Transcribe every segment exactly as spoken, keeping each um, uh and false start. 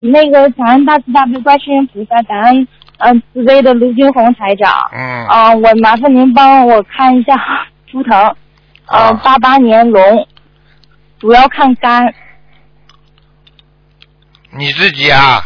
那个感恩大慈大悲观世音菩萨，感恩嗯、呃、慈悲的卢军红台长。 嗯。 啊、呃，我麻烦您帮我看一下图腾。呃，八八年龙，主要看肝。 你自己啊？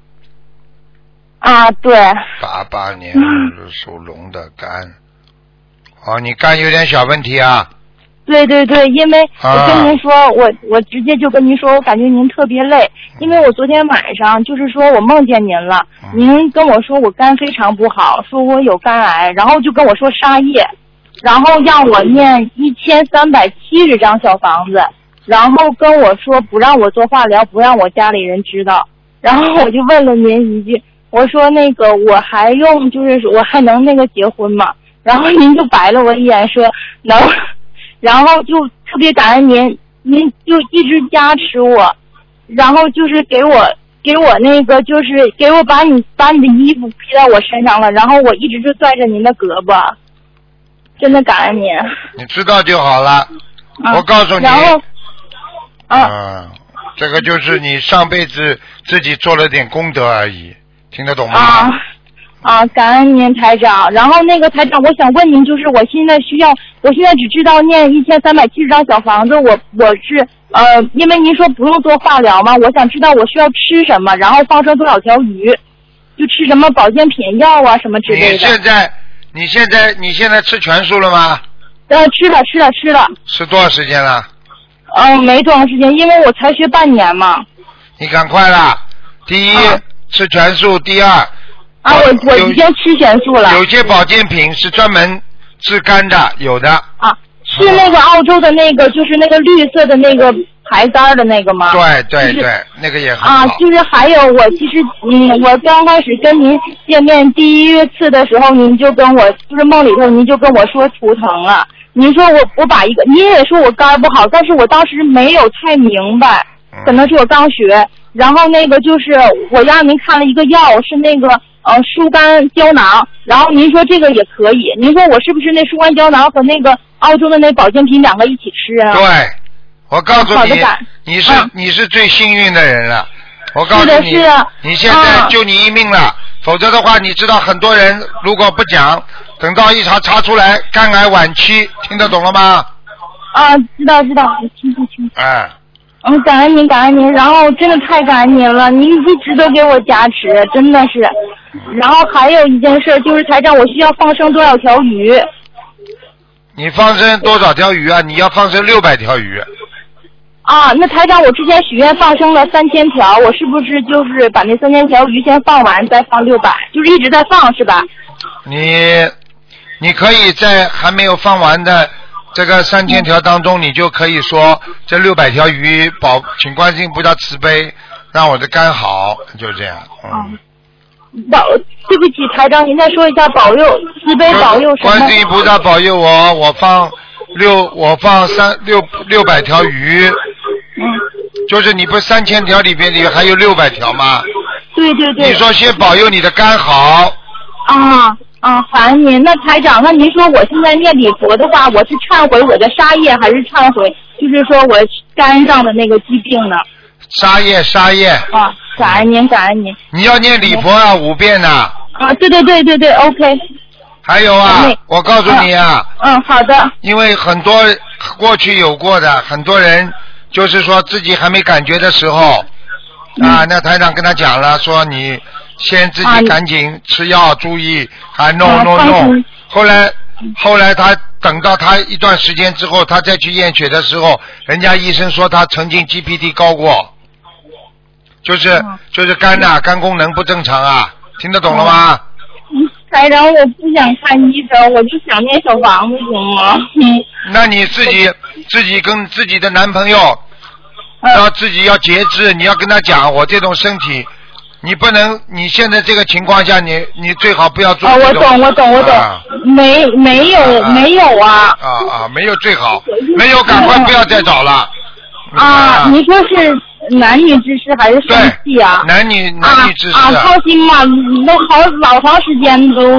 啊，对。 八八年属龙的肝。哦，你肝有点小问题啊。 对对对，因为我跟您说，啊、我我直接就跟您说，我感觉您特别累，因为我昨天晚上就是说我梦见您了，嗯、您跟我说我肝非常不好，说我有肝癌，然后就跟我说沙叶，然后让我念一千三百七十张小房子，然后跟我说不让我做化疗，不让我家里人知道，然后我就问了您一句，我说那个我还用就是我还能那个结婚吗？然后您就白了我一眼说能。然后就特别感恩您，您就一直加持我，然后就是给我给我那个就是给我把你把你的衣服披在我身上了，然后我一直就拽着您的胳膊，真的感恩您。 你知道就好了，啊、我告诉你。 然后， 啊、呃，这个就是你上辈子自己做了点功德而已，听得懂吗？ 啊。啊，感恩您台长。然后那个台长，我想问您，就是我现在需要，我现在只知道念一千三百七十张小房子，我我是呃，因为您说不用做化疗嘛，我想知道我需要吃什么，然后放生多少条鱼，就吃什么保健品药啊什么之类的。 你现在你现在你现在吃全素了吗？ 呃，吃了吃了吃了。 吃多少时间了？ 嗯、呃，没多长时间，因为我才学半年嘛。 你赶快啦！第一、啊、吃全素，第二。 啊，我我已经吃全素了。 有些保健品是专门治肝的，有的。 啊，是那个澳洲的那个，就是那个绿色的那个牌杆的那个吗？ 对对对， 就是、 那个也很好。 啊，就是还有我其实嗯，我刚开始跟您见面第一次的时候，您就跟我就是梦里头您就跟我说图腾了，您说我我把一个，您也说我肝不好，但是我当时没有太明白，可能是我刚学，然后那个就是我让您看了一个药是那个。呃，疏肝胶囊，然后您说这个也可以，您说我是不是那疏肝胶囊和那个澳洲的那保健品两个一起吃啊？ 对，我告诉你，你是、嗯、你是最幸运的人了。我告诉你， 是的是的你现在救你一命了，嗯、否则的话，你知道很多人如果不讲，等到一查查出来肝癌晚期，听得懂了吗？ 啊，知道知道，听听听。 哎。 嗯，感恩您，感恩您，然后真的太感恩您了，您一直都给我加持，真的是。然后还有一件事就是台长，我需要放生多少条鱼？ 你放生多少条鱼啊？你要放生六百条鱼。 啊，那台长，我之前许愿放生了三千条，我是不是就是把那三千条鱼先放完，再放六百，就是一直在放是吧？ 你，你可以在还没有放完的。这个三千条当中，你就可以说这六百条鱼保，请观世音菩萨慈悲，让我的肝好，就这样。嗯。 保，对不起，台长，您再说一下保佑，慈悲保佑什么？ 观世音菩萨保佑我，我放六，我放三六六百条鱼。 嗯。 就是你不三千条里边里还有六百条吗？ 对对对。 你说先保佑你的肝好。 啊。啊，感恩您。那台长，那您说我现在念礼佛的话，我是忏悔我的杀业，还是忏悔就是说我肝上的那个疾病呢？ 杀业，杀业。 啊，感恩您，感恩您。 你要念礼佛啊，五遍呢。 啊，对对对对对 ，OK。 还有啊，我告诉你啊。 嗯，好的。 因为很多过去有过的很多人，就是说自己还没感觉的时候，嗯、啊，那台长跟他讲了，说你。先自己赶紧吃药，啊、注意，还弄弄弄。后来，后来他等到他一段时间之后，他再去验血的时候，人家医生说他曾经 G P T 高过，就是嗯、 就是肝呐、啊，肝功能不正常啊，听得懂了吗？ 嗯，台长，我不想看医生，我就想念小房子，行吗？ 那你自己自己跟自己的男朋友， 嗯、 要自己要节制，你要跟他讲，我这种身体。你不能，你现在这个情况下，你你最好不要做。啊， 我懂，我懂，我懂。啊、没没有、啊、没有啊。 啊啊，没有最好，没有赶快不要再找了。 啊，啊你说是男女之事还是生气啊？ 男女男女之事。 啊，啊放心吧，都好老长时间都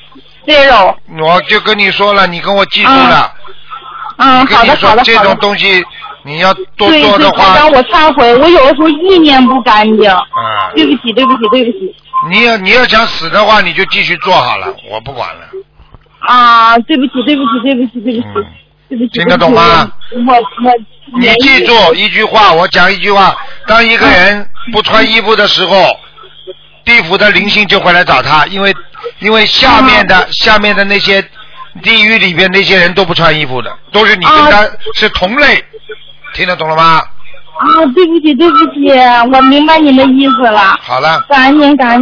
zero。 我就跟你说了，你跟我记住了。 嗯， 好的好的好的。 这种东西你要多做的话， 让我忏悔，我有的时候意念不干净。 啊， 对不起，对不起，对不起。 你要你要想死的话，你就继续做好了，我不管了。 啊，对不起，对不起，对不起，对不起，嗯、对不起。 听得懂吗？ 我我。 你记住一句话，我讲一句话：当一个人不穿衣服的时候，地府的灵性就会来找他，因为因为下面的、啊、下面的那些地狱里边那些人都不穿衣服的，都是你跟他是同类，啊、听得懂了吗？ 啊，对不起，对不起，我明白您的意思了。 好了， 感恩您，感恩。